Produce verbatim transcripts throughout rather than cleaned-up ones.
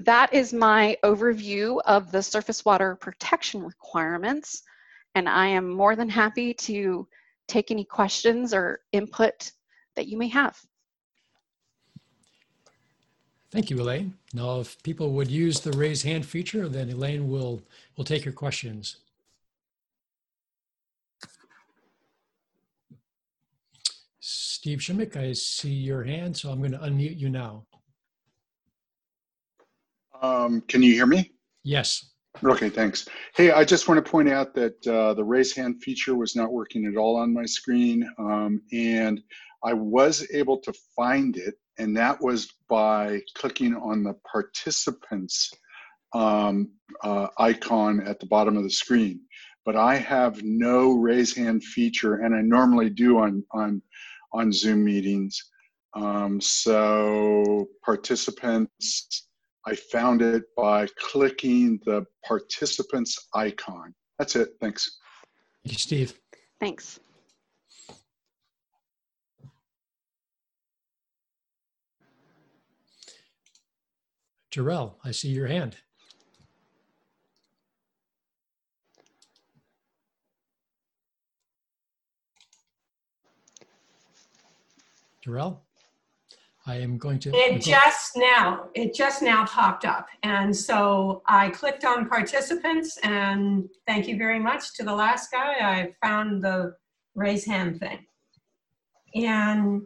that is my overview of the surface water protection requirements, and I am more than happy to take any questions or input that you may have. Thank you, Elaine. Now, if people would use the raise hand feature, then Elaine will, will take your questions. Steve Schimmick, I see your hand, so I'm going to unmute you now. Um, can you hear me? Yes. Okay, thanks. Hey, I just want to point out that uh, the raise hand feature was not working at all on my screen, um, and I was able to find it, and that was by clicking on the participants um, uh, icon at the bottom of the screen. But I have no raise hand feature, and I normally do on on on Zoom meetings. Um, so participants, I found it by clicking the participants icon. That's it. Thanks. Thank you, Steve. Thanks. Jarrell, I see your hand. Jarrell, I am going to. It just now, it just now popped up. And so I clicked on participants, and thank you very much to the last guy. I found the raise hand thing. And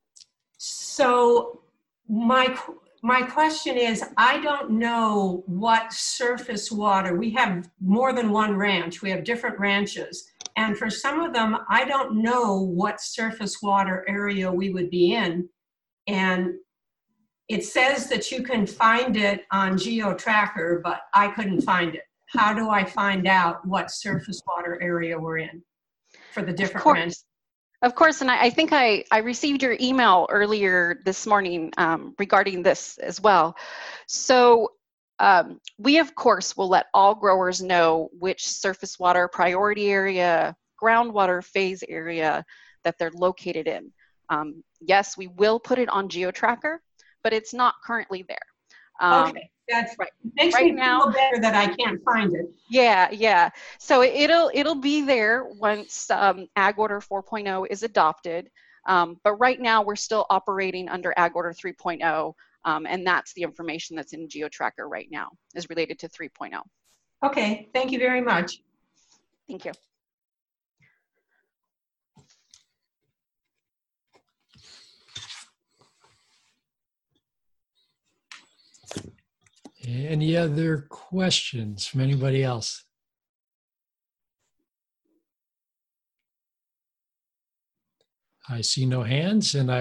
so my, my question is, I don't know what surface water, we have more than one ranch, we have different ranches. And for some of them, I don't know what surface water area we would be in. And it says that you can find it on GeoTracker, but I couldn't find it. How do I find out what surface water area we're in for the different ranches? Of course, and I, I think I, I received your email earlier this morning um, regarding this as well. So um, we, of course, will let all growers know which surface water priority area, groundwater phase area that they're located in. Um, yes, we will put it on GeoTracker, but it's not currently there. Um, okay, that's right. Makes right me now, feel better that I can't find it. Yeah, yeah. So it'll it'll be there once um, Ag Order four point oh is adopted. Um, but right now we're still operating under Ag Order three point oh, um, and that's the information that's in GeoTracker right now is related to three point oh. Okay, thank you very much. Thank you. Any other questions from anybody else? I see no hands, and I